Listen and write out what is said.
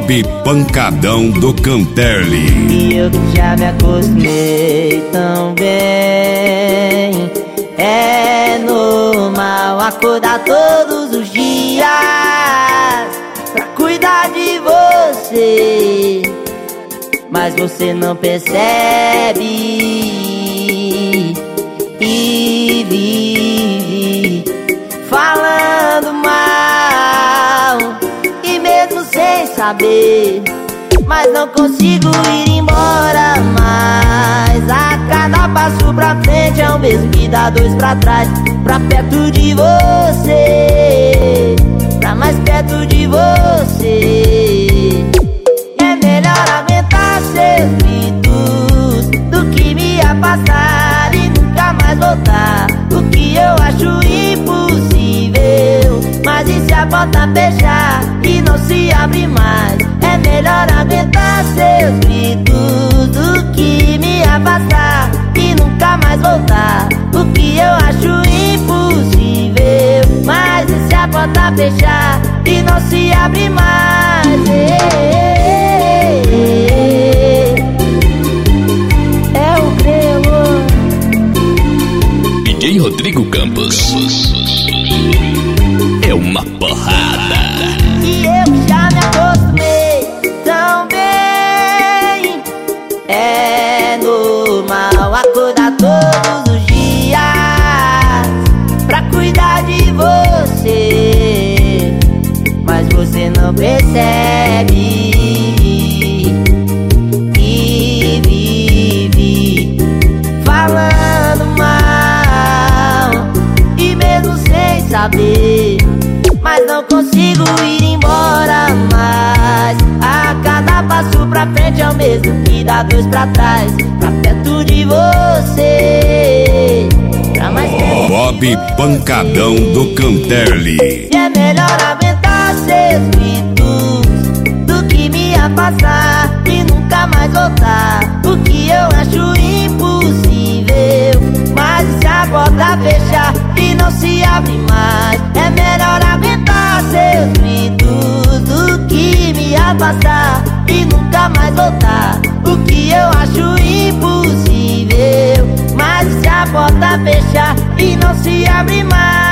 Bob Pancadão do Canterli. E eu que já me acostumei tão bem. É normal acordar todos os dias pra cuidar de você, mas você não percebe e vive falando mal, e mesmo sem saber, mas não consigo ir embora mais. A cada passo pra frente é o mesmo que dá dois pra trás. Pra perto de você, pra mais perto de você. É melhor aguentar seus gritos do que me afastar e nunca mais voltar. O que eu acho impossível, mas e se a porta fechar e não se abre mais? É melhor aguentar seus gritos do que me afastar e nunca mais voltar. O que eu acho impossível, mas e se a porta fechar e não se abre mais? É o Grelo, DJ Rodrigo Campos. É uma porrada. E eu já me acostumei tão bem. É normal acordar todos os dias pra cuidar de você, mas você não percebe e vive falando mal, e mesmo sem saber, mas não consigo ir embora mais. A cada passo pra frente é o mesmo que dá dois pra trás. Pra perto de você, pra mais perto. Bob Pancadão do Canterli. E é melhor aguentar seus gritos do que me afastar e nunca mais voltar. O que eu acho impossível, mas se a porta fechar e não se abre mais, é melhor aguentar seus gritos do que me afastar e nunca mais voltar. O que eu acho impossível, mas se a porta fechar e não se abre mais.